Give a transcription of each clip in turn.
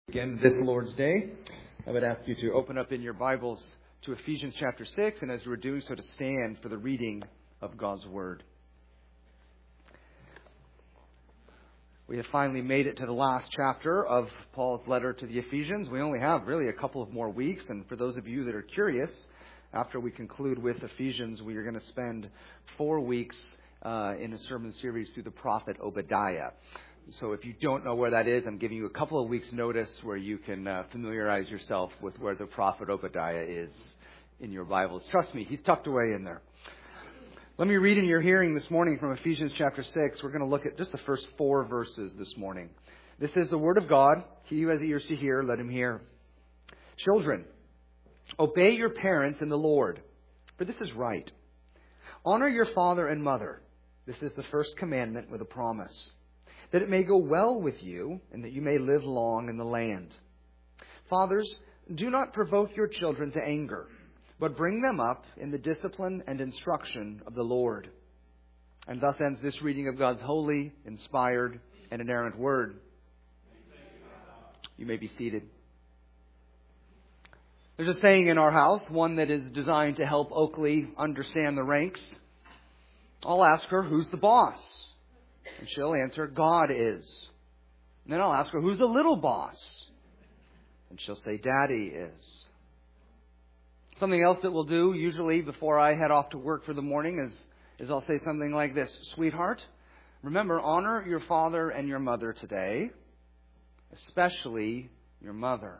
Again, this Lord's Day, I would ask you to open up in your Bibles to Ephesians chapter 6, and as you are doing so, to stand for the reading of God's Word. We have finally made it to the last chapter of Paul's letter to the Ephesians. We only have really a couple of more weeks, and for those of you that are curious, after we conclude with Ephesians, we are going to spend 4 weeks in a sermon series through the prophet Obadiah. So if you don't know where that is, I'm giving you a couple of weeks' notice where you can familiarize yourself with where the prophet Obadiah is in your Bibles. Trust me, he's tucked away in there. Let me read in your hearing this morning from Ephesians chapter 6. We're going to look at just the first 4 verses this morning. This is the Word of God. He who has ears to hear, let him hear. Children, obey your parents in the Lord, for this is right. Honor your father and mother. This is the first commandment with a promise, that it may go well with you, and that you may live long in the land. Fathers, do not provoke your children to anger, but bring them up in the discipline and instruction of the Lord. And thus ends this reading of God's holy, inspired, and inerrant Word. You may be seated. There's a saying in our house, one that is designed to help Oakley understand the ranks. I'll ask her, who's the boss? And she'll answer, God is. And then I'll ask her, who's the little boss? And she'll say, Daddy is. Something else that we'll do, usually before I head off to work for the morning, is I'll say something like this. Sweetheart, remember, honor your father and your mother today, especially your mother.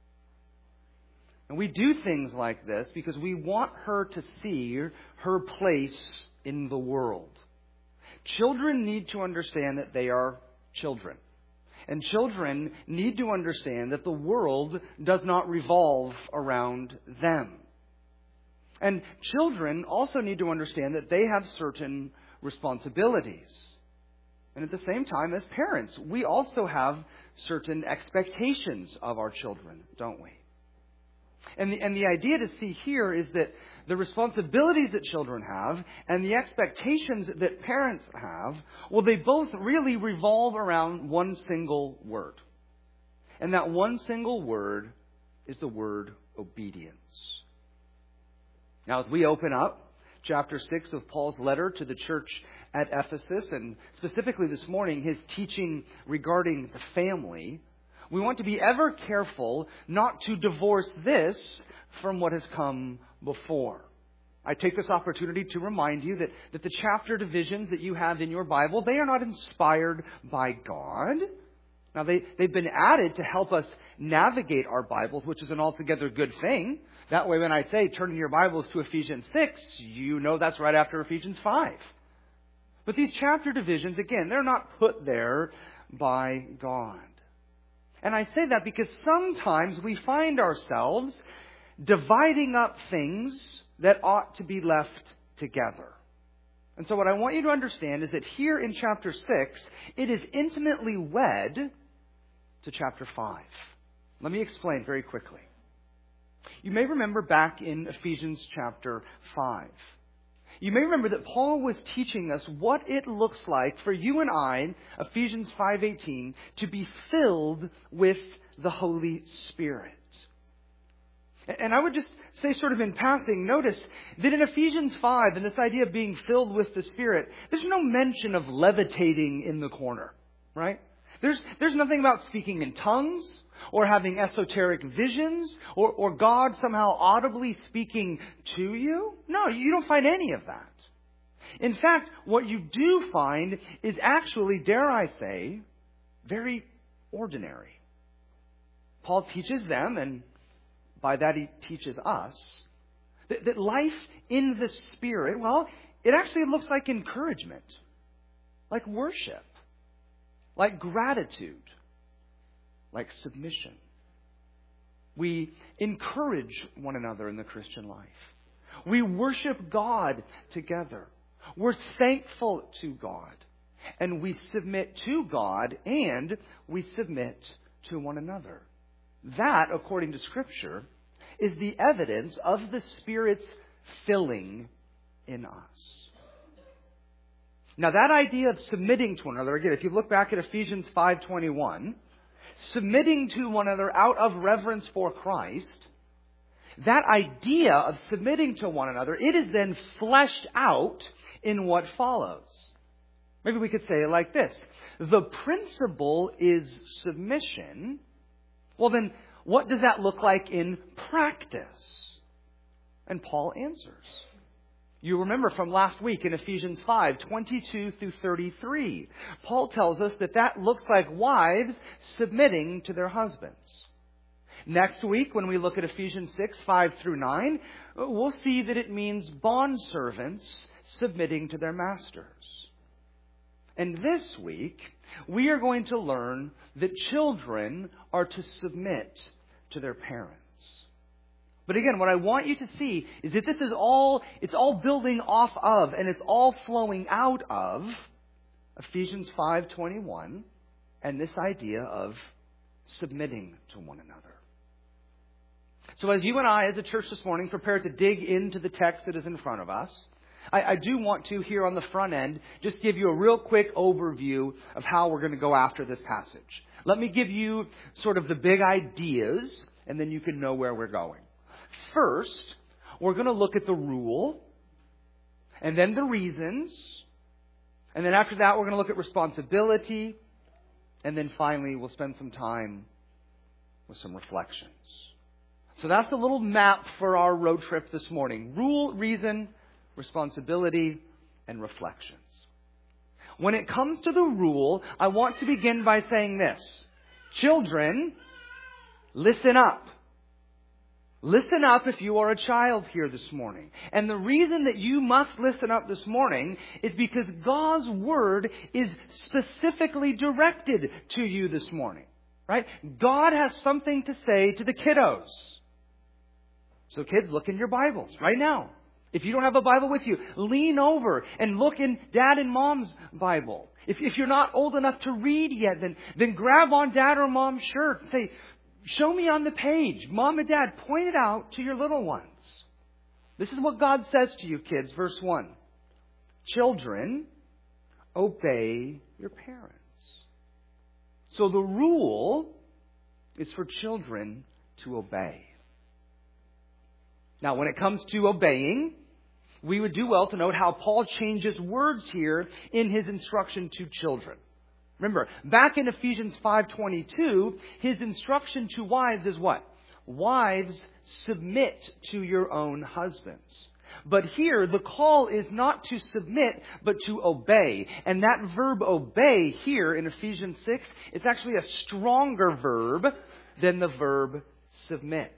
And we do things like this because we want her to see her place in the world. Children need to understand that they are children. And children need to understand that the world does not revolve around them. And children also need to understand that they have certain responsibilities. And at the same time, as parents, we also have certain expectations of our children, don't we? And the idea to see here is that the responsibilities that children have and the expectations that parents have, well, they both really revolve around one single word. And that one single word is the word obedience. Now, as we open up chapter 6 of Paul's letter to the church at Ephesus, and specifically this morning, his teaching regarding the family, we want to be ever careful not to divorce this from what has come before. I take this opportunity to remind you that the chapter divisions that you have in your Bible, they are not inspired by God. Now, they've been added to help us navigate our Bibles, which is an altogether good thing. That way, when I say turn in your Bibles to Ephesians 6, you know that's right after Ephesians 5. But these chapter divisions, again, they're not put there by God. And I say that because sometimes we find ourselves dividing up things that ought to be left together. And so what I want you to understand is that here in chapter 6, it is intimately wed to chapter 5. Let me explain very quickly. You may remember back in Ephesians chapter 5. You may remember that Paul was teaching us what it looks like for you and I, Ephesians 5:18, to be filled with the Holy Spirit. And I would just say sort of in passing, notice that in Ephesians 5, and this idea of being filled with the Spirit, there's no mention of levitating in the corner, right? There's nothing about speaking in tongues, or having esoteric visions, or God somehow audibly speaking to you. No, you don't find any of that. In fact, what you do find is actually, dare I say, very ordinary. Paul teaches them, and by that he teaches us, that life in the Spirit, well, it actually looks like encouragement, like worship, like gratitude, like submission. We encourage one another in the Christian life. We worship God together. We're thankful to God. And we submit to God, and we submit to one another. That, according to Scripture, is the evidence of the Spirit's filling in us. Now, that idea of submitting to one another, again, if you look back at Ephesians 5:21, submitting to one another out of reverence for Christ, that idea of submitting to one another, it is then fleshed out in what follows. Maybe we could say it like this. The principle is submission. Well, then, what does that look like in practice? And Paul answers. You remember from last week in Ephesians 5:22 through 33. Paul tells us that looks like wives submitting to their husbands. Next week, when we look at Ephesians 6:5 through 9, we'll see that it means bondservants submitting to their masters. And this week, we are going to learn that children are to submit to their parents. But again, what I want you to see is that it's all building off of, and it's all flowing out of Ephesians 5:21 and this idea of submitting to one another. So as you and I, as a church this morning, prepare to dig into the text that is in front of us, I do want to, here on the front end, just give you a real quick overview of how we're going to go after this passage. Let me give you sort of the big ideas, and then you can know where we're going. First, we're going to look at the rule, and then the reasons, and then after that, we're going to look at responsibility, and then finally, we'll spend some time with some reflections. So that's a little map for our road trip this morning. Rule, reason, responsibility, and reflections. When it comes to the rule, I want to begin by saying this. Children, listen up. Listen up if you are a child here this morning. And the reason that you must listen up this morning is because God's Word is specifically directed to you this morning. Right? God has something to say to the kiddos. So kids, look in your Bibles right now. If you don't have a Bible with you, lean over and look in Dad and Mom's Bible. If you're not old enough to read yet, then grab on Dad or Mom's shirt and say, show me on the page. Mom and Dad, point it out to your little ones. This is what God says to you, kids. Verse 1. Children, obey your parents. So the rule is for children to obey. Now, when it comes to obeying, we would do well to note how Paul changes words here in his instruction to children. Remember, back in Ephesians 5:22, his instruction to wives is what? Wives, submit to your own husbands. But here, the call is not to submit, but to obey. And that verb obey here in Ephesians 6, it's actually a stronger verb than the verb submit.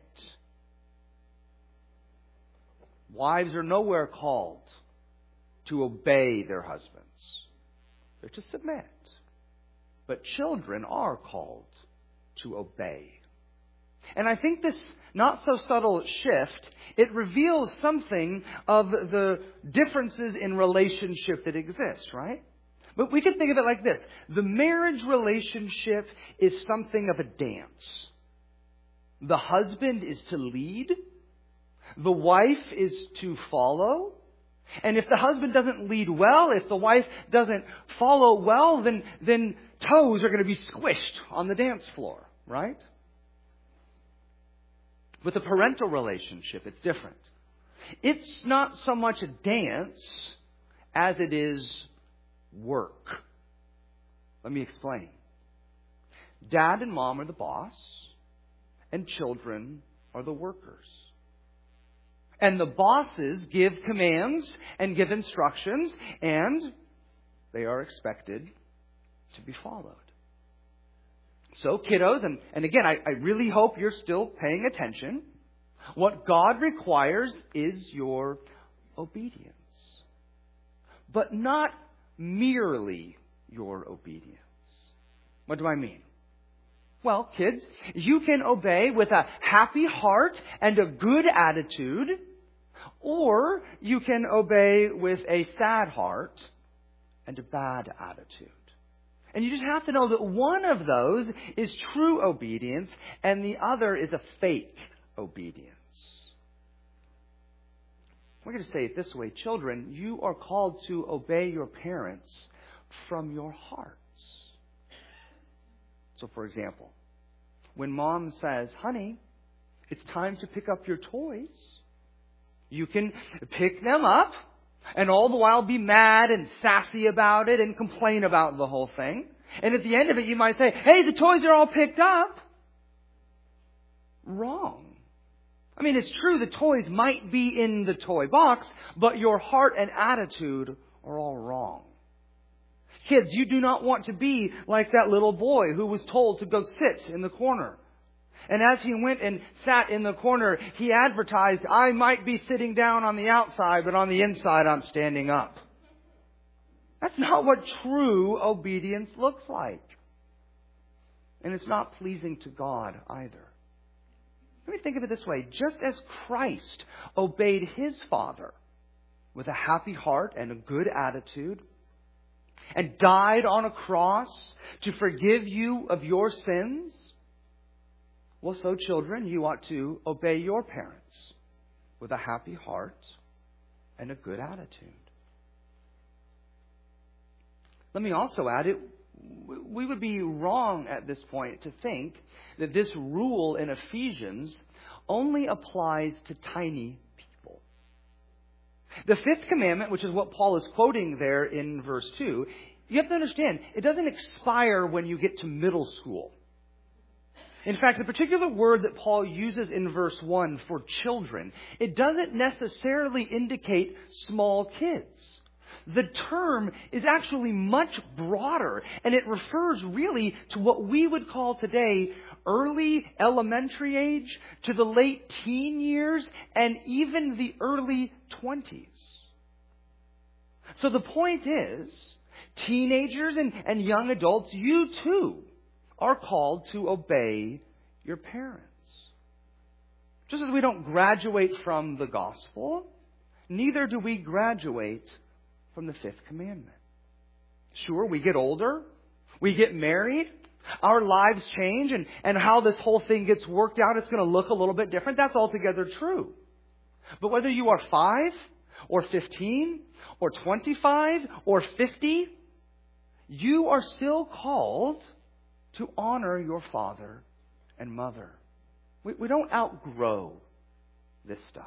Wives are nowhere called to obey their husbands. They're to submit. But children are called to obey. And I think this not so subtle shift, it reveals something of the differences in relationship that exist, right? But we can think of it like this. The marriage relationship is something of a dance. The husband is to lead. The wife is to follow. And if the husband doesn't lead well, if the wife doesn't follow well, then toes are going to be squished on the dance floor, right? With a parental relationship, it's different. It's not so much a dance as it is work. Let me explain. Dad and Mom are the boss, and children are the workers. And the bosses give commands and give instructions, and they are expected to be followed. So, kiddos, and again, I really hope you're still paying attention. What God requires is your obedience. But not merely your obedience. What do I mean? Well, kids, you can obey with a happy heart and a good attitude, or you can obey with a sad heart and a bad attitude. And you just have to know that one of those is true obedience and the other is a fake obedience. We're going to say it this way. Children, you are called to obey your parents from your hearts. So, for example, when Mom says, honey, it's time to pick up your toys, you can pick them up and all the while be mad and sassy about it and complain about the whole thing. And at the end of it, you might say, hey, the toys are all picked up. Wrong. I mean, it's true the toys might be in the toy box, but your heart and attitude are all wrong. Kids, you do not want to be like that little boy who was told to go sit in the corner. And as he went and sat in the corner, he advertised, I might be sitting down on the outside, but on the inside I'm standing up. That's not what true obedience looks like. And it's not pleasing to God either. Let me think of it this way. Just as Christ obeyed His Father with a happy heart and a good attitude, and died on a cross to forgive you of your sins, well, so children, you ought to obey your parents with a happy heart and a good attitude. Let me also add, we would be wrong at this point to think that this rule in Ephesians only applies to tiny people. The fifth commandment, which is what Paul is quoting there in verse 2, you have to understand, it doesn't expire when you get to middle school. In fact, the particular word that Paul uses in verse 1 for children, it doesn't necessarily indicate small kids. The term is actually much broader, and it refers really to what we would call today early elementary age to the late teen years and even the early 20s. So the point is, teenagers and young adults, you too are called to obey your parents. Just as we don't graduate from the gospel, neither do we graduate from the fifth commandment. Sure, we get older, we get married, our lives change, and how this whole thing gets worked out, it's going to look a little bit different. That's altogether true. But whether you are 5 or 15 or 25 or 50, you are still called to honor your father and mother. We don't outgrow this stuff.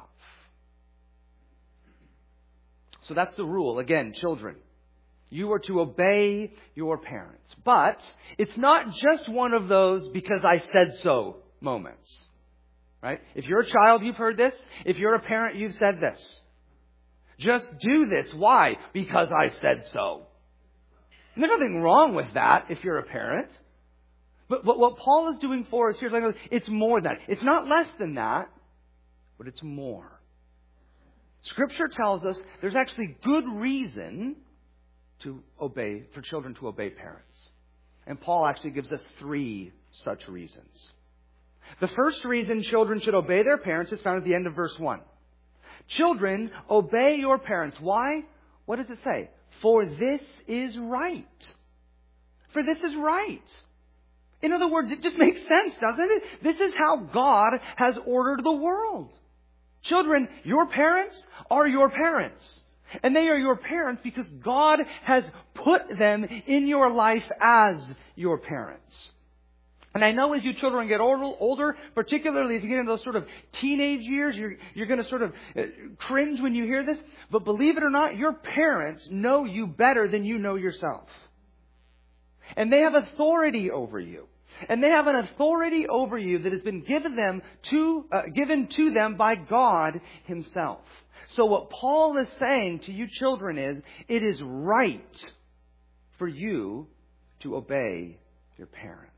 So that's the rule. Again, children, you are to obey your parents. But it's not just one of those because I said so moments. Right? If you're a child, you've heard this. If you're a parent, you've said this. Just do this. Why? Because I said so. And there's nothing wrong with that if you're a parent. But what Paul is doing for us here is it's more than that. It's not less than that, but it's more. Scripture tells us there's actually good reason for children to obey parents. And Paul actually gives us 3 such reasons. The first reason children should obey their parents is found at the end of verse 1. Children, obey your parents. Why? What does it say? For this is right. For this is right. In other words, it just makes sense, doesn't it? This is how God has ordered the world. Children, your parents are your parents. And they are your parents because God has put them in your life as your parents. And I know as you children get older, particularly as you get into those sort of teenage years, you're going to sort of cringe when you hear this. But believe it or not, your parents know you better than you know yourself. And they have authority over you. And they have an authority over you that has been given to them by God Himself. So what Paul is saying to you children is, it is right for you to obey your parents.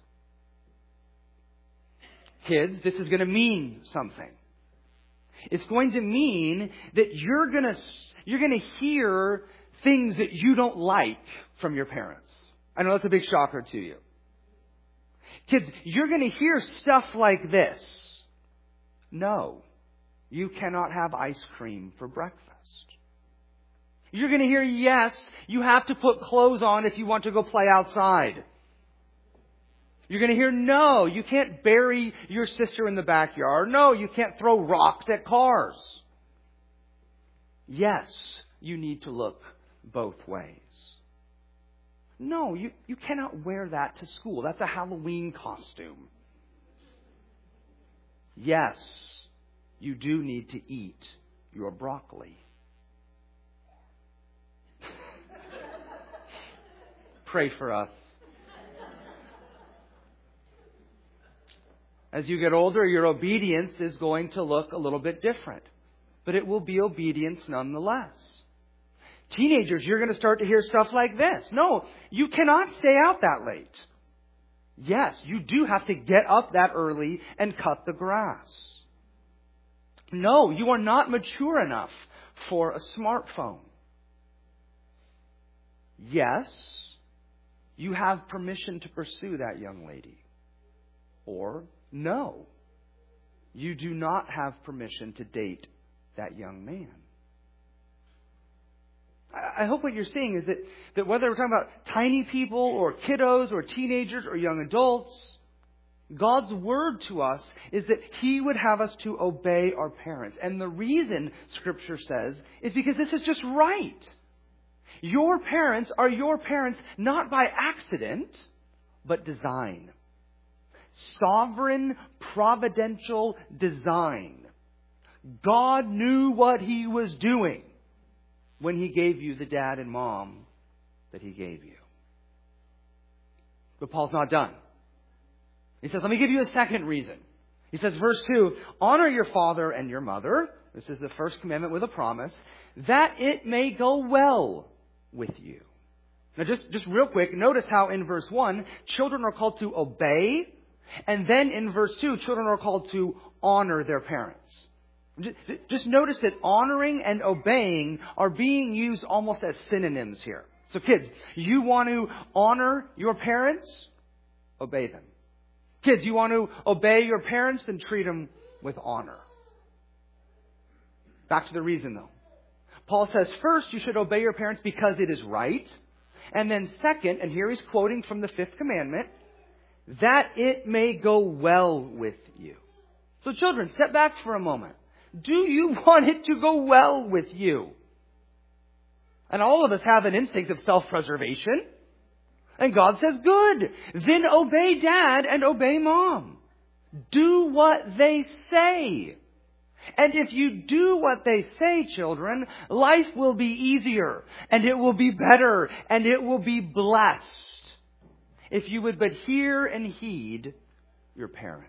Kids, this is going to mean something. It's going to mean that you're going to hear things that you don't like from your parents. I know that's a big shocker to you. Kids, you're going to hear stuff like this. No, you cannot have ice cream for breakfast. You're going to hear, yes, you have to put clothes on if you want to go play outside. You're going to hear, no, you can't bury your sister in the backyard. No, you can't throw rocks at cars. Yes, you need to look both ways. No, you cannot wear that to school. That's a Halloween costume. yes, you do need to eat your broccoli. Pray for us. As you get older, your obedience is going to look a little bit different. But it will be obedience nonetheless. Teenagers, you're going to start to hear stuff like this. No, you cannot stay out that late. Yes, you do have to get up that early and cut the grass. No, you are not mature enough for a smartphone. Yes, you have permission to pursue that young lady. Or, no, you do not have permission to date that young man. I hope what you're seeing is that whether we're talking about tiny people or kiddos or teenagers or young adults, God's word to us is that He would have us to obey our parents. And the reason Scripture says is because this is just right. Your parents are your parents not by accident, but design. Sovereign, providential design. God knew what He was doing when He gave you the dad and mom that He gave you. But Paul's not done. He says, let me give you a second reason. He says, verse 2, honor your father and your mother. This is the first commandment with a promise, that it may go well with you. Now just real quick, notice how in verse 1, children are called to obey. And then in verse 2, children are called to honor their parents. Just notice that honoring and obeying are being used almost as synonyms here. So kids, you want to honor your parents? Obey them. Kids, you want to obey your parents? Then treat them with honor. Back to the reason though. Paul says first you should obey your parents because it is right. And then second, and here he's quoting from the 5th commandment, that it may go well with you. So children, step back for a moment. Do you want it to go well with you? And all of us have an instinct of self-preservation. And God says, good. Then obey dad and obey mom. Do what they say. And if you do what they say, children, life will be easier. And it will be better. And it will be blessed. If you would but hear and heed your parents.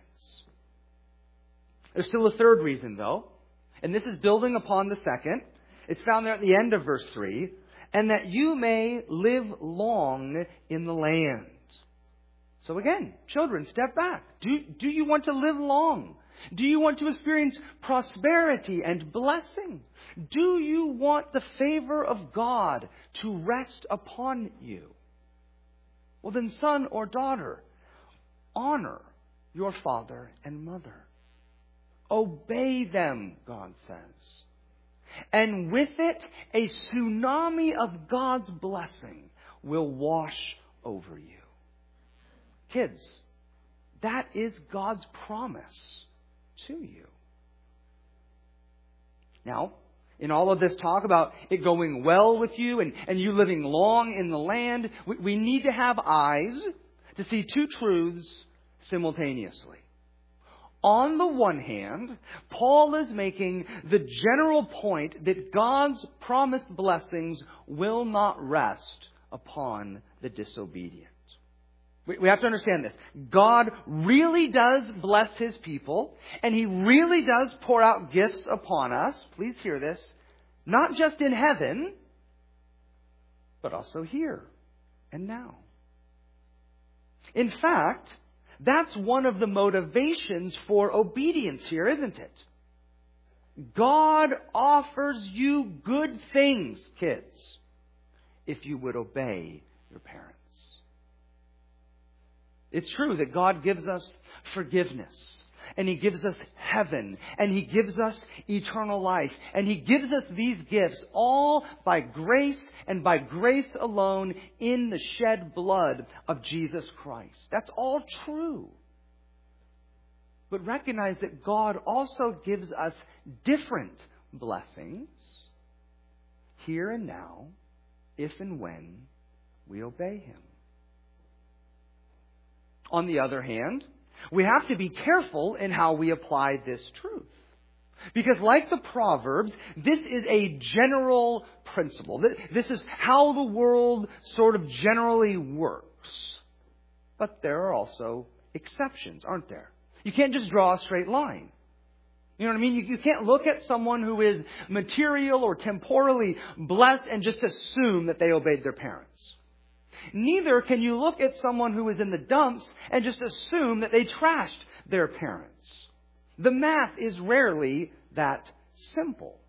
There's still a third reason, though. And this is building upon the second. It's found there at the end of verse 3. And that you may live long in the land. So again, children, step back. Do you want to live long? Do you want to experience prosperity and blessing? Do you want the favor of God to rest upon you? Well then, son or daughter, honor your father and mother. Obey them, God says. And with it, a tsunami of God's blessing will wash over you. Kids, that is God's promise to you. Now, in all of this talk about it going well with you and you living long in the land, we need to have eyes to see two truths simultaneously. On the one hand, Paul is making the general point that God's promised blessings will not rest upon the disobedient. We have to understand this. God really does bless His people, and He really does pour out gifts upon us. Please hear this. Not just in heaven, but also here and now. In fact, that's one of the motivations for obedience here, isn't it? God offers you good things, kids, if you would obey your parents. It's true that God gives us forgiveness, and He gives us heaven, and He gives us eternal life, and He gives us these gifts all by grace and by grace alone in the shed blood of Jesus Christ. That's all true. But recognize that God also gives us different blessings here and now, if and when we obey Him. On the other hand, We have to be careful in how we apply this truth. Because like the Proverbs, this is a general principle. This is how the world sort of generally works. But there are also exceptions, aren't there? You can't just draw a straight line. You know what I mean? You can't look at someone who is material or temporally blessed and just assume that they obeyed their parents. Neither can you look at someone who is in the dumps and just assume that they trashed their parents. The math is rarely that simple.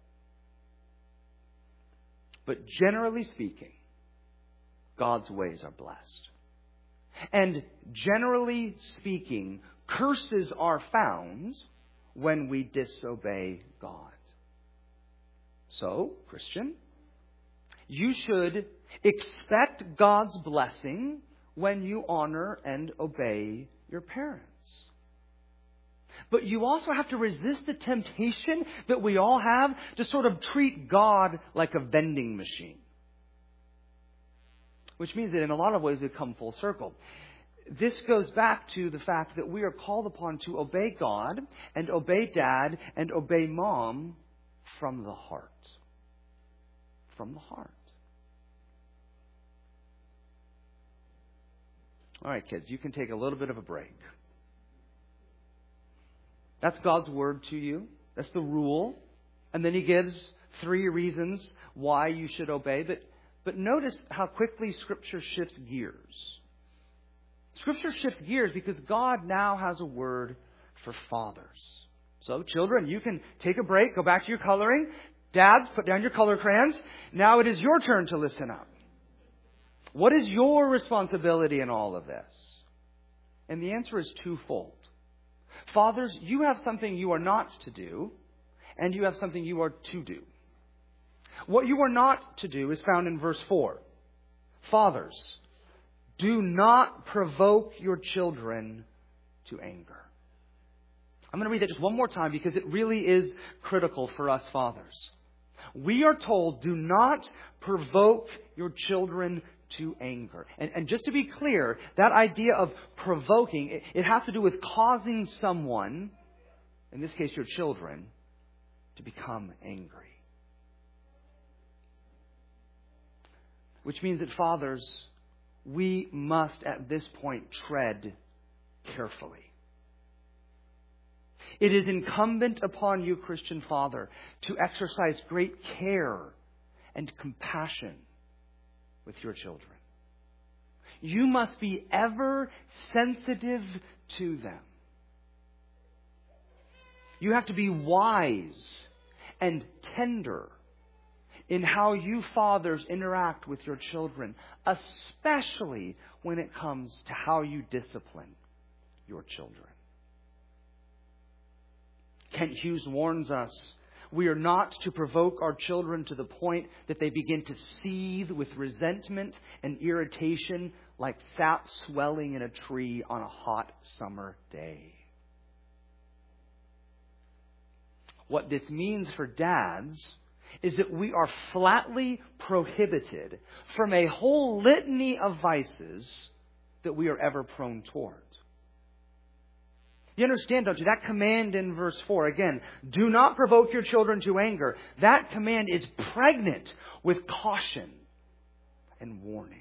But generally speaking, God's ways are blessed. And generally speaking, curses are found when we disobey God. So, Christian, you should expect God's blessing when you honor and obey your parents. But you also have to resist the temptation that we all have to sort of treat God like a vending machine. Which means that in a lot of ways we come full circle. This goes back to the fact that we are called upon to obey God and obey Dad and obey Mom from the heart. From the heart. All right, kids, you can take a little bit of a break. That's God's word to you. That's the rule. And then He gives 3 reasons why you should obey. But notice how quickly Scripture shifts gears. Scripture shifts gears because God now has a word for fathers. So, children, you can take a break, go back to your coloring. Dads, put down your color crayons. Now it is your turn to listen up. What is your responsibility in all of this? And the answer is twofold. Fathers, you have something you are not to do, and you have something you are to do. What you are not to do is found in verse 4. Fathers, do not provoke your children to anger. I'm going to read that just one more time because it really is critical for us fathers. We are told, do not provoke your children to anger. And just to be clear, that idea of provoking, it has to do with causing someone, in this case your children, to become angry. Which means that fathers, we must at this point tread carefully. It is incumbent upon you, Christian father, to exercise great care and compassion with your children. You must be ever sensitive to them. You have to be wise and tender in how you fathers interact with your children, especially when it comes to how you discipline your children. Kent Hughes warns us, we are not to provoke our children to the point that they begin to seethe with resentment and irritation like sap swelling in a tree on a hot summer day. What this means for dads is that we are flatly prohibited from a whole litany of vices that we are ever prone toward. You understand, don't you? That command in verse 4, again, do not provoke your children to anger. That command is pregnant with caution and warning.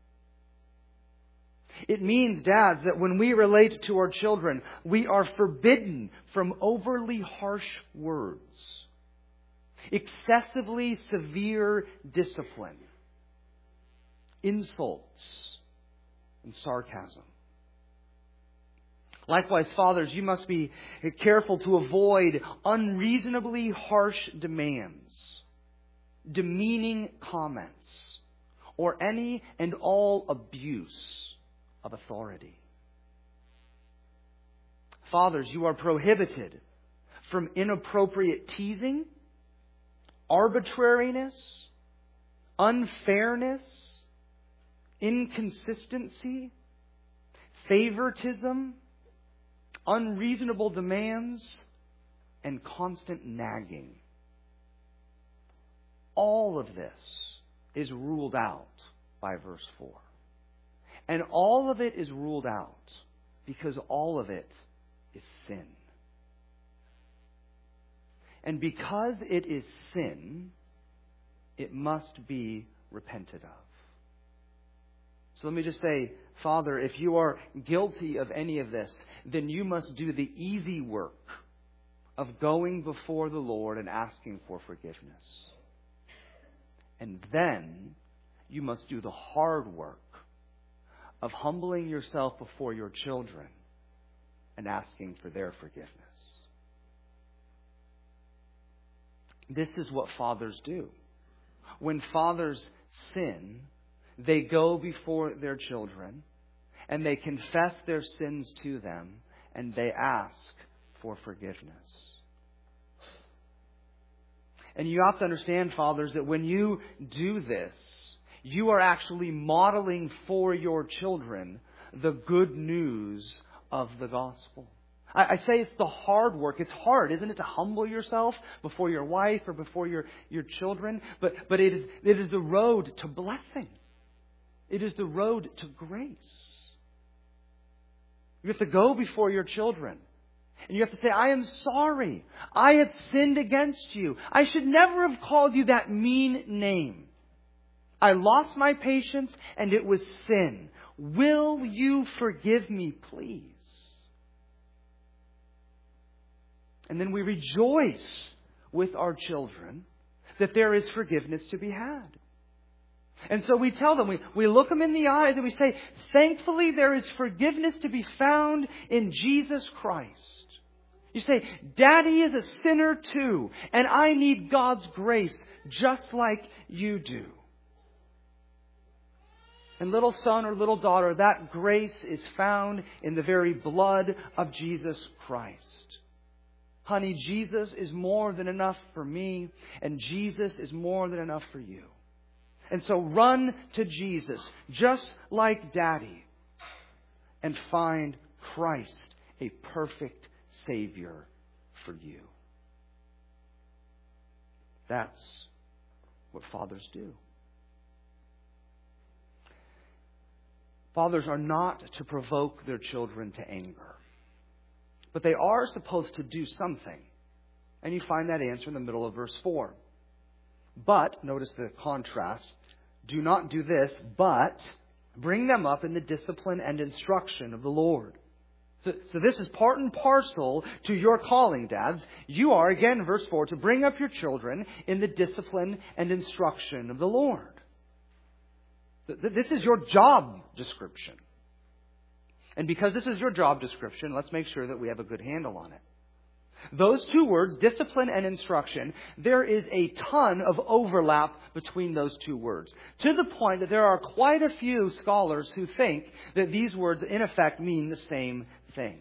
It means, dads, that when we relate to our children, we are forbidden from overly harsh words, excessively severe discipline, insults, and sarcasm. Likewise, fathers, you must be careful to avoid unreasonably harsh demands, demeaning comments, or any and all abuse of authority. Fathers, you are prohibited from inappropriate teasing, arbitrariness, unfairness, inconsistency, favoritism, unreasonable demands, and constant nagging. All of this is ruled out by verse 4. And all of it is ruled out because all of it is sin. And because it is sin, it must be repented of. So let me just say, Father, if you are guilty of any of this, then you must do the easy work of going before the Lord and asking for forgiveness. And then you must do the hard work of humbling yourself before your children and asking for their forgiveness. This is what fathers do. When fathers sin, they go before their children and they confess their sins to them and they ask for forgiveness. And you have to understand, fathers, that when you do this, you are actually modeling for your children the good news of the gospel. I say it's the hard work. It's hard, isn't it, to humble yourself before your wife or before your children? But it is the road to blessing. It is the road to grace. You have to go before your children. And you have to say, I am sorry. I have sinned against you. I should never have called you that mean name. I lost my patience and it was sin. Will you forgive me, please? And then we rejoice with our children that there is forgiveness to be had. And so we tell them, we look them in the eyes and we say, thankfully there is forgiveness to be found in Jesus Christ. You say, Daddy is a sinner too, and I need God's grace just like you do. And little son or little daughter, that grace is found in the very blood of Jesus Christ. Honey, Jesus is more than enough for me, and Jesus is more than enough for you. And so run to Jesus, just like Daddy, and find Christ, a perfect Savior for you. That's what fathers do. Fathers are not to provoke their children to anger. But they are supposed to do something. And you find that answer in the middle of verse 4. But, notice the contrast, do not do this, but bring them up in the discipline and instruction of the Lord. So this is part and parcel to your calling, dads. You are, again, verse 4, to bring up your children in the discipline and instruction of the Lord. This is your job description. And because this is your job description, let's make sure that we have a good handle on it. Those two words, discipline and instruction, there is a ton of overlap between those two words. To the point that there are quite a few scholars who think that these words in effect mean the same thing.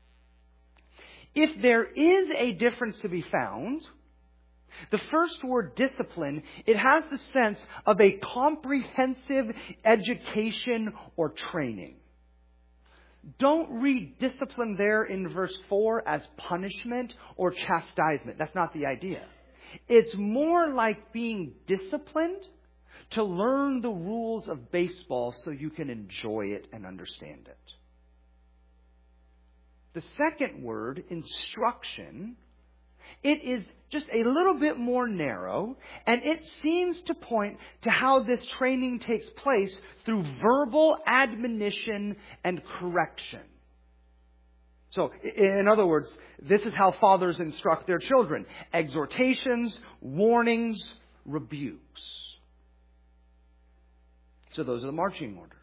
If there is a difference to be found, the first word, discipline, it has the sense of a comprehensive education or training. Don't read discipline there in verse 4 as punishment or chastisement. That's not the idea. It's more like being disciplined to learn the rules of baseball so you can enjoy it and understand it. The second word, instruction, it is just a little bit more narrow, and it seems to point to how this training takes place through verbal admonition and correction. So, in other words, this is how fathers instruct their children. Exhortations, warnings, rebukes. So those are the marching orders.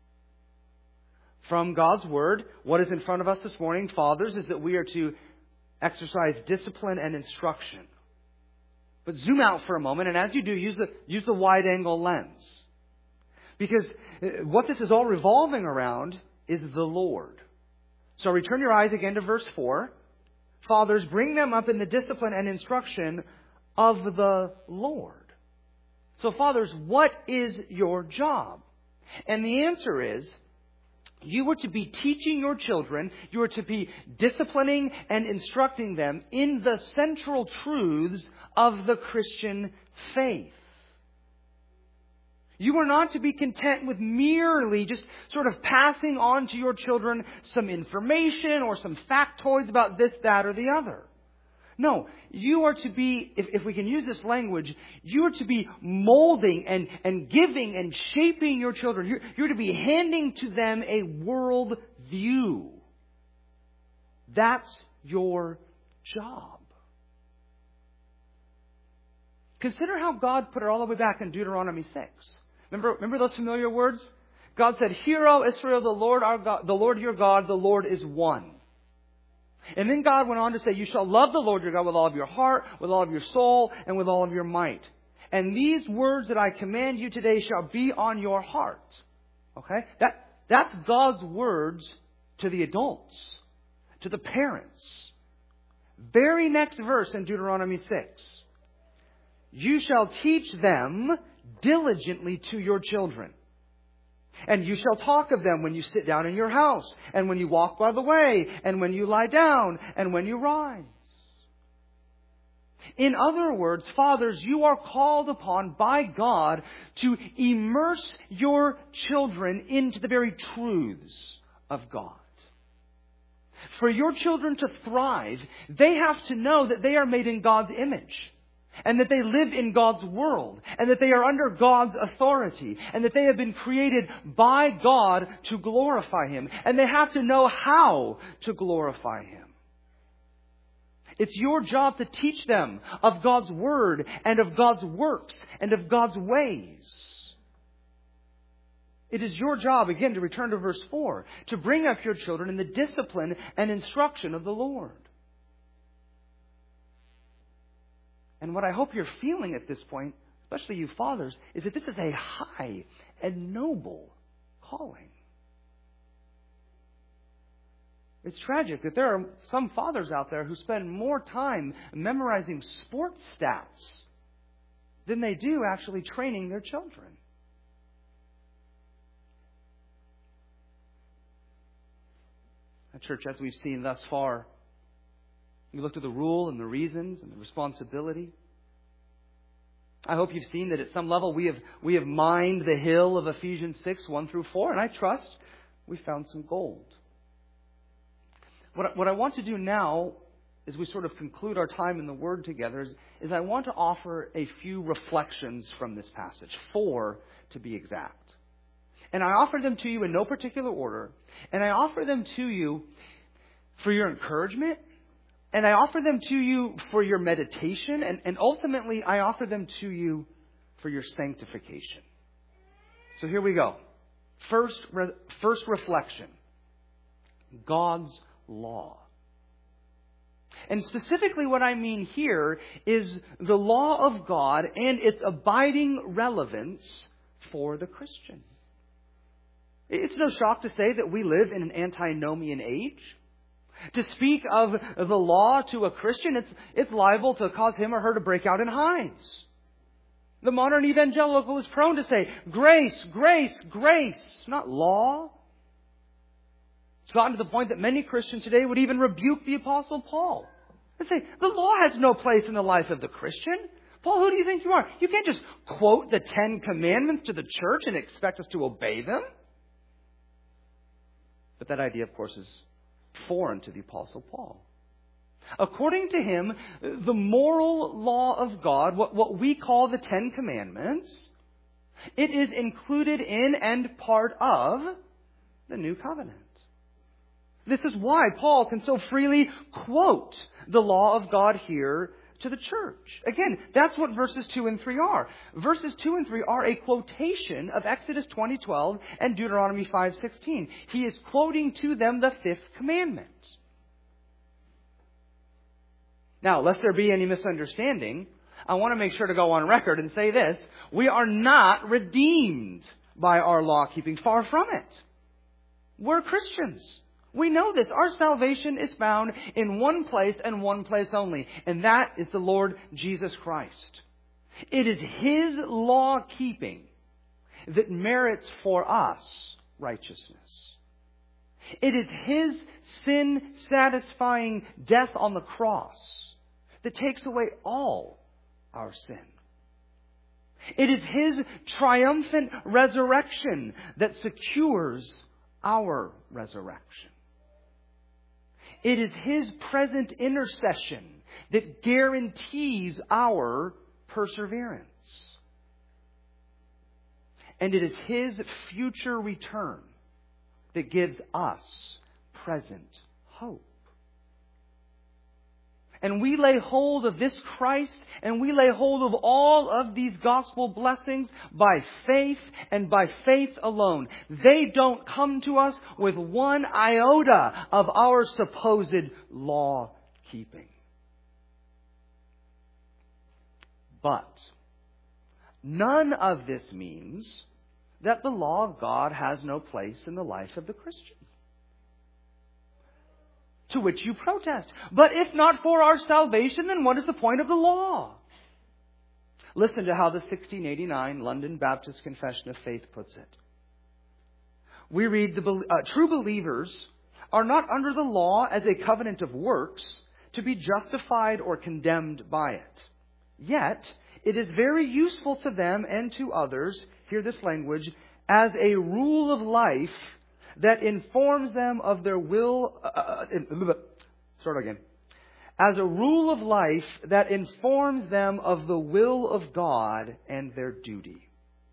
From God's Word, what is in front of us this morning, fathers, is that we are to exercise discipline and instruction. But zoom out for a moment, and as you do, use the wide-angle lens. Because what this is all revolving around is the Lord. So return your eyes again to verse 4. Fathers, bring them up in the discipline and instruction of the Lord. So fathers, what is your job? And the answer is, you are to be teaching your children, you are to be disciplining and instructing them in the central truths of the Christian faith. You are not to be content with merely just sort of passing on to your children some information or some factoids about this, that, or the other. No, you are to be, if we can use this language, you are to be molding and giving and shaping your children. You're to be handing to them a world view. That's your job. Consider how God put it all the way back in Deuteronomy 6. Remember those familiar words? God said, "Hear, O Israel, the Lord our God, the Lord your God, the Lord is one." And then God went on to say, "You shall love the Lord your God with all of your heart, with all of your soul, and with all of your might. And these words that I command you today shall be on your heart." Okay? That's God's words to the adults, to the parents. Very next verse in Deuteronomy 6. "You shall teach them diligently to your children. And you shall talk of them when you sit down in your house, and when you walk by the way, and when you lie down, and when you rise." In other words, fathers, you are called upon by God to immerse your children into the very truths of God. For your children to thrive, they have to know that they are made in God's image, and that they live in God's world, and that they are under God's authority, and that they have been created by God to glorify Him. And they have to know how to glorify Him. It's your job to teach them of God's Word, and of God's works, and of God's ways. It is your job, again, to return to verse 4, to bring up your children in the discipline and instruction of the Lord. And what I hope you're feeling at this point, especially you fathers, is that this is a high and noble calling. It's tragic that there are some fathers out there who spend more time memorizing sports stats than they do actually training their children. At church, as we've seen thus far, we looked at the rule and the reasons and the responsibility. I hope you've seen that at some level we have mined the hill of Ephesians 6, 1 through 4, and I trust we found some gold. What I want to do now, as we sort of conclude our time in the Word together, is I want to offer a few reflections from this passage, 4 to be exact. And I offer them to you in no particular order, and I offer them to you for your encouragement, and I offer them to you for your meditation, and ultimately I offer them to you for your sanctification. So here we go. First reflection. God's law. And specifically what I mean here is the law of God and its abiding relevance for the Christian. It's no shock to say that we live in an antinomian age. To speak of the law to a Christian, it's liable to cause him or her to break out in hives. The modern evangelical is prone to say, grace, grace, grace, not law. It's gotten to the point that many Christians today would even rebuke the Apostle Paul. They say, the law has no place in the life of the Christian. Paul, who do you think you are? You can't just quote the 10 Commandments to the church and expect us to obey them. But that idea, of course, is foreign to the Apostle Paul. According to him, the moral law of God, what we call the 10 Commandments, it is included in and part of the New Covenant. This is why Paul can so freely quote the law of God here to the church. Again, that's what verses 2 and 3 are. Verses 2 and 3 are a quotation of Exodus 20:12 and Deuteronomy 5:16. He is quoting to them the 5th commandment. Now, lest there be any misunderstanding, I want to make sure to go on record and say this. We are not redeemed by our law keeping. Far from it. We're Christians. We know this. Our salvation is found in one place and one place only. And that is the Lord Jesus Christ. It is His law keeping that merits for us righteousness. It is His sin satisfying death on the cross that takes away all our sin. It is His triumphant resurrection that secures our resurrection. It is His present intercession that guarantees our perseverance. And it is His future return that gives us present hope. And we lay hold of this Christ, and we lay hold of all of these gospel blessings by faith and by faith alone. They don't come to us with one iota of our supposed law keeping. But none of this means that the law of God has no place in the life of the Christian. To which you protest. But if not for our salvation, then what is the point of the law? Listen to how the 1689 London Baptist Confession of Faith puts it. We read, true believers are not under the law as a covenant of works to be justified or condemned by it. Yet, it is very useful to them and to others, hear this language, as a rule of life that informs them of their will, as a rule of life that informs them of the will of God and their duty.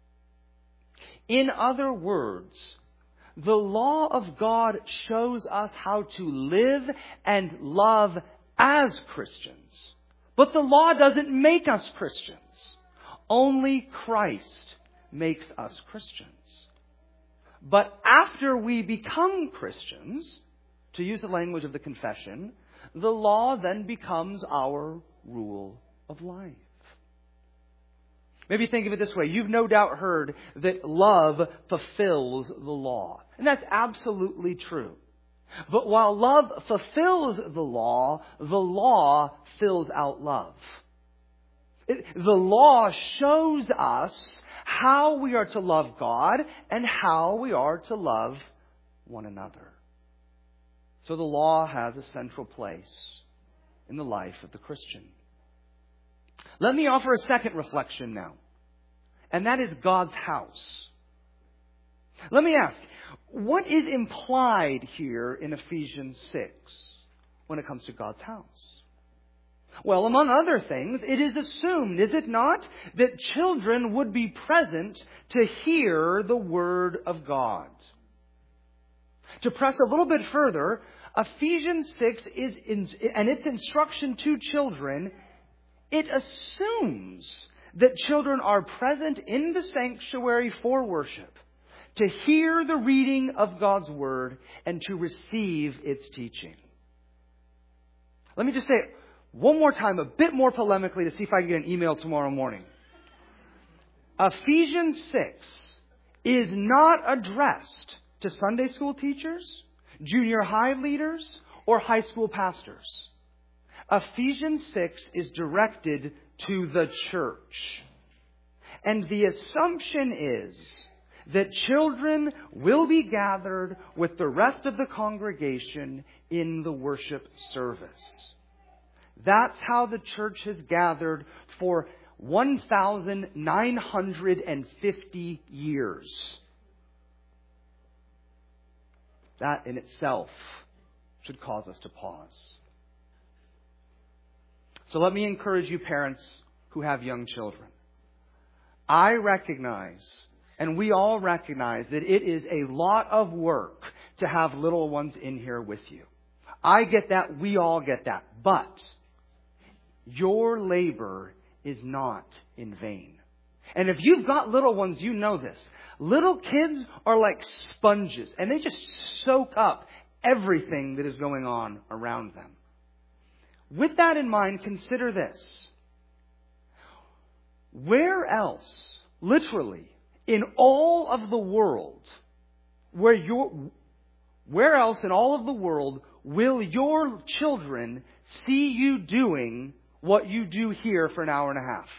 In other words, the law of God shows us how to live and love as Christians. But the law doesn't make us Christians. Only Christ makes us Christians. But after we become Christians, to use the language of the confession, the law then becomes our rule of life. Maybe think of it this way. You've no doubt heard that love fulfills the law. And that's absolutely true. But while love fulfills the law fills out love. The law shows us how we are to love God and how we are to love one another. So the law has a central place in the life of the Christian. Let me offer a second reflection now, and that is God's house. Let me ask, what is implied here in Ephesians 6 when it comes to God's house? Well, among other things, it is assumed, is it not, that children would be present to hear the Word of God. To press a little bit further, Ephesians 6 and its instruction to children, it assumes that children are present in the sanctuary for worship, to hear the reading of God's Word and to receive its teaching. Let me just say it one more time, a bit more polemically, to see if I can get an email tomorrow morning. Ephesians 6 is not addressed to Sunday school teachers, junior high leaders, or high school pastors. Ephesians 6 is directed to the church. And the assumption is that children will be gathered with the rest of the congregation in the worship service. That's how the church has gathered for 1,950 years. That in itself should cause us to pause. So let me encourage you parents who have young children. I recognize, and we all recognize, that it is a lot of work to have little ones in here with you. I get that. We all get that. But your labor is not in vain. And if you've got little ones, you know this. Little kids are like sponges, and they just soak up everything that is going on around them. With that in mind, consider this. Where else, literally, in all of the world, where else in all of the world will your children see you doing what you do here for an hour and a half?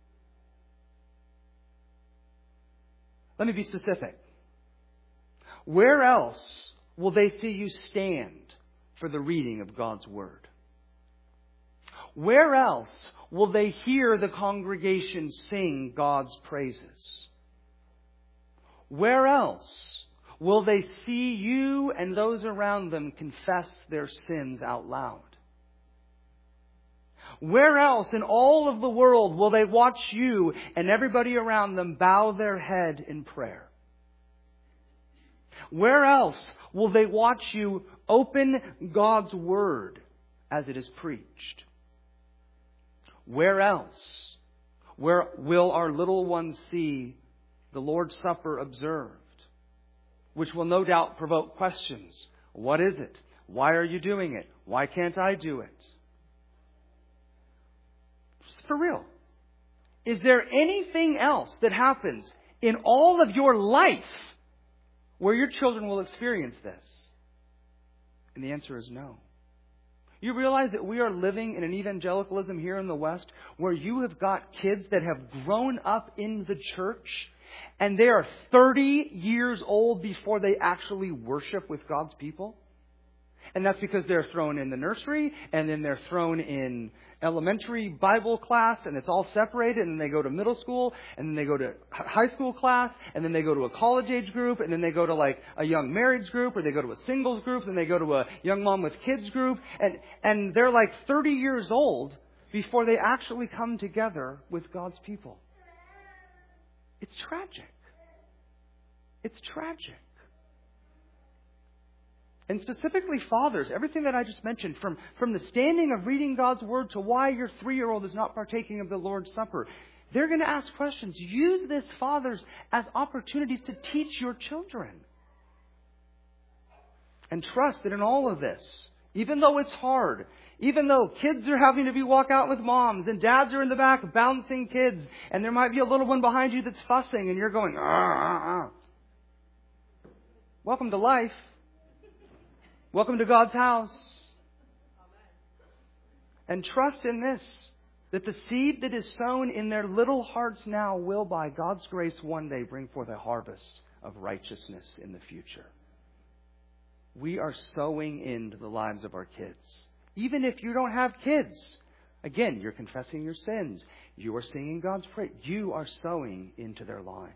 Let me be specific. Where else will they see you stand for the reading of God's Word? Where else will they hear the congregation sing God's praises? Where else will they see you and those around them confess their sins out loud? Where else in all of the world will they watch you and everybody around them bow their head in prayer? Where else will they watch you open God's Word as it is preached? Where else will our little ones see the Lord's Supper observed, which will no doubt provoke questions? What is it? Why are you doing it? Why can't I do it? For real. Is there anything else that happens in all of your life where your children will experience this? And the answer is no. You realize that we are living in an evangelicalism here in the West where you have got kids that have grown up in the church and they are 30 years old before they actually worship with God's people? And that's because they're thrown in the nursery, and then they're thrown in elementary Bible class, and it's all separated, and then they go to middle school, and then they go to high school class, and then they go to a college age group, and then they go to like a young marrieds group, or they go to a singles group, and they go to a young mom with kids group, and they're like 30 years old before they actually come together with God's people. It's tragic. It's tragic. And specifically fathers, everything that I just mentioned, from the standing of reading God's Word to why your 3-year-old is not partaking of the Lord's Supper, they're going to ask questions. Use this, fathers, as opportunities to teach your children. And trust that in all of this, even though it's hard, even though kids are having to walk out with moms and dads are in the back bouncing kids, and there might be a little one behind you that's fussing and you're going, welcome to life. Welcome to God's house. And trust in this, that the seed that is sown in their little hearts now will, by God's grace, one day bring forth a harvest of righteousness in the future. We are sowing into the lives of our kids. Even if you don't have kids, again, you're confessing your sins. You are singing God's praise. You are sowing into their lives.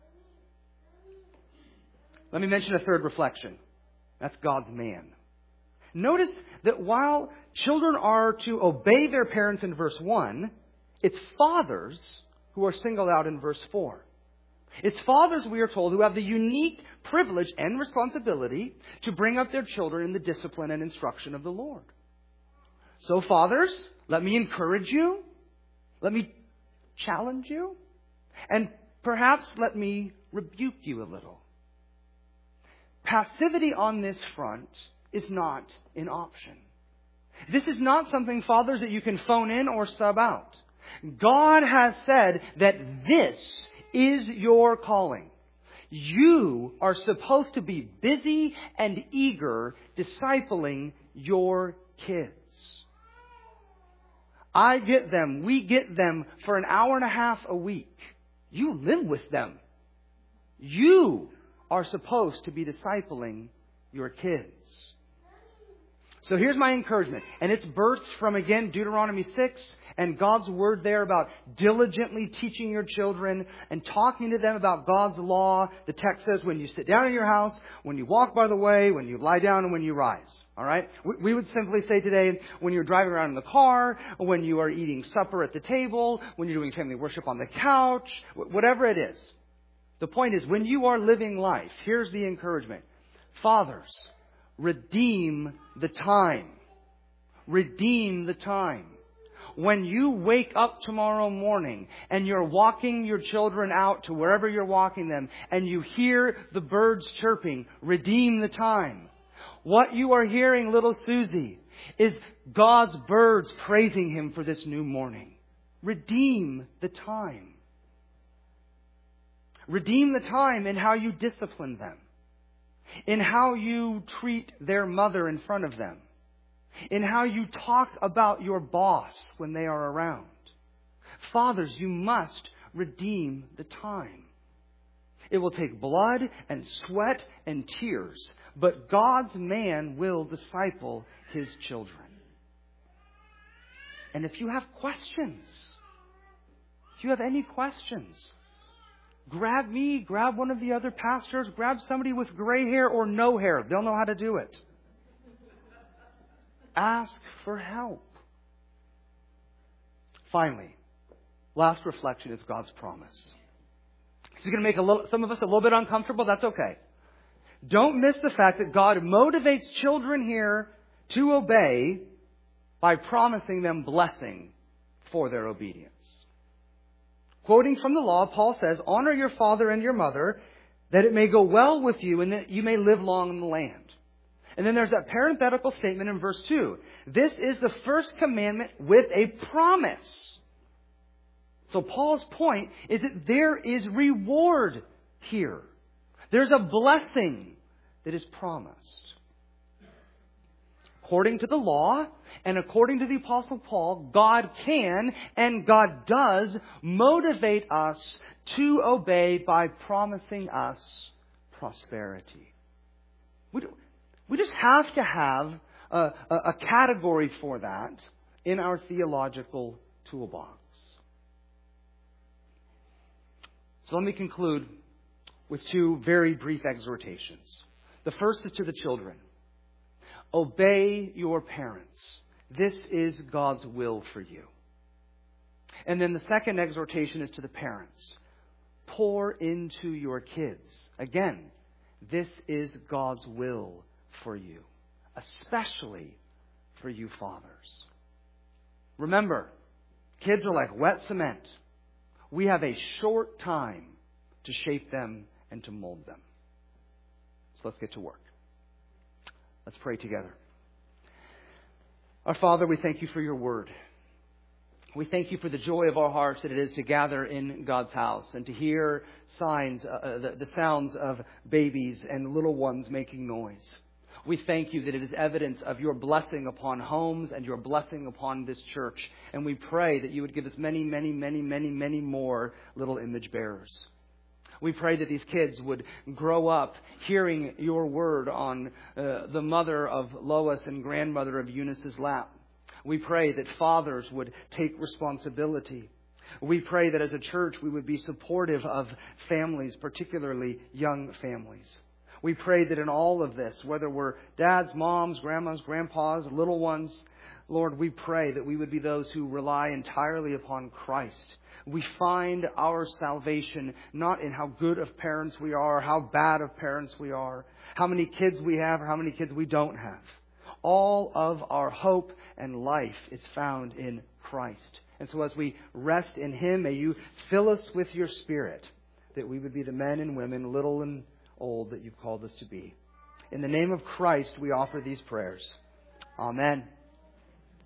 Let me mention a third reflection. That's God's man. Notice that while children are to obey their parents in verse 1, it's fathers who are singled out in verse 4. It's fathers, we are told, who have the unique privilege and responsibility to bring up their children in the discipline and instruction of the Lord. So fathers, let me encourage you. Let me challenge you. And perhaps let me rebuke you a little. Passivity on this front is not an option. This is not something, fathers, that you can phone in or sub out. God has said that this is your calling. You are supposed to be busy and eager discipling your kids. I get them. We get them for an hour and a half a week. You live with them. You are supposed to be discipling your kids. So here's my encouragement. And it's birthed from, again, Deuteronomy 6 and God's Word there about diligently teaching your children and talking to them about God's law. The text says when you sit down in your house, when you walk by the way, when you lie down, and when you rise. All right? We would simply say today, when you're driving around in the car, when you are eating supper at the table, when you're doing family worship on the couch, whatever it is. The point is, when you are living life, here's the encouragement. Fathers, redeem the time. Redeem the time. When you wake up tomorrow morning and you're walking your children out to wherever you're walking them and you hear the birds chirping, redeem the time. What you are hearing, little Susie, is God's birds praising Him for this new morning. Redeem the time. Redeem the time in how you discipline them, in how you treat their mother in front of them, in how you talk about your boss when they are around. Fathers, you must redeem the time. It will take blood and sweat and tears, but God's man will disciple His children. And if you have questions, if you have any questions, grab me, grab one of the other pastors, grab somebody with gray hair or no hair. They'll know how to do it. Ask for help. Finally, last reflection is God's promise. This is going to make some of us a little bit uncomfortable. That's okay. Don't miss the fact that God motivates children here to obey by promising them blessing for their obedience. Quoting from the law, Paul says, "Honor your father and your mother, that it may go well with you and that you may live long in the land." And then there's that parenthetical statement in verse 2. This is the first commandment with a promise. So Paul's point is that there is reward here. There's a blessing that is promised. According to the law and according to the Apostle Paul, God can and God does motivate us to obey by promising us prosperity. We just have to have a category for that in our theological toolbox. So let me conclude with two very brief exhortations. The first is to the children. Obey your parents. This is God's will for you. And then the second exhortation is to the parents. Pour into your kids. Again, this is God's will for you, especially for you fathers. Remember, kids are like wet cement. We have a short time to shape them and to mold them. So let's get to work. Let's pray together. Our Father, we thank you for your word. We thank you for the joy of our hearts that it is to gather in God's house and to hear the sounds of babies and little ones making noise. We thank you that it is evidence of your blessing upon homes and your blessing upon this church. And we pray that you would give us many, many, many, many, many more little image bearers. We pray that these kids would grow up hearing your word on the mother of Lois and grandmother of Eunice's lap. We pray that fathers would take responsibility. We pray that as a church we would be supportive of families, particularly young families. We pray that in all of this, whether we're dads, moms, grandmas, grandpas, little ones, Lord, we pray that we would be those who rely entirely upon Christ. We find our salvation not in how good of parents we are, or how bad of parents we are, how many kids we have, or how many kids we don't have. All of our hope and life is found in Christ. And so as we rest in Him, may you fill us with your Spirit, that we would be the men and women, little and old, that you've called us to be. In the name of Christ, we offer these prayers. Amen.